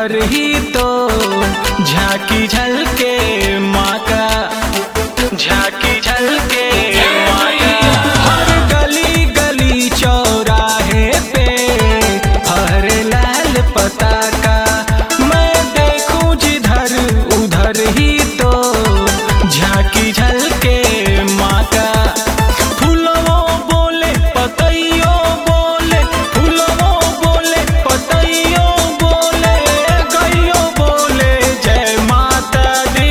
उधर ही तो झांकी झलके माँ का, झांकी झलके माँ का। हर गली गली चौराहे पे हर लाल पताका, मैं देखूं जिधर उधर ही तो झांकी झलके माँ का। फूलों बोले पतइयों बोले, फूलों बोले पतइयों बोले, गइयों बोले जय माता दी।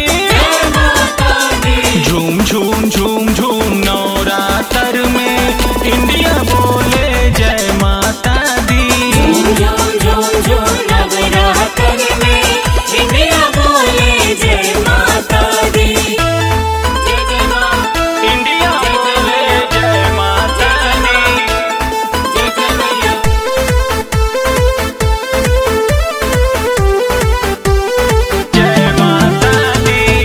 झूम झूम झूम झूम नवरात्र में इंडिया बोले जय माता दी। झूम झूम झूम नवरात्र में इंडिया बोले जय माता दी। जय जय माँ, इंडिया बोले जय माता दी। जय जय मैया। जय माता दी।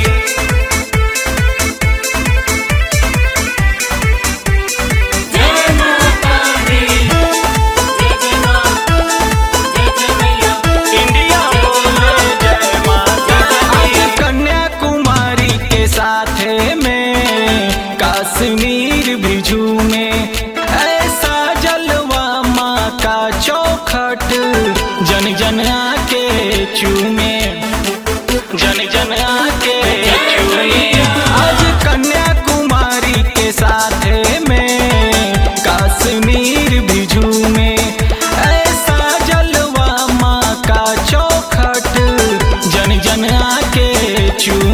जय माता दी। जय जय माँ, जय जय मैया। इंडिया बोले जय माता दी। कन्याकुमारी के साथे में कश्मीर भी झूमे, ऐसा जलवा माँ का चौखट जन जन आके चूमे, जन जन आके चूमे। आज कन्याकुमारी के साथे में कश्मीर भी झूमे, ऐसा जलवा माँ का चौखट जन जन आके चूमे।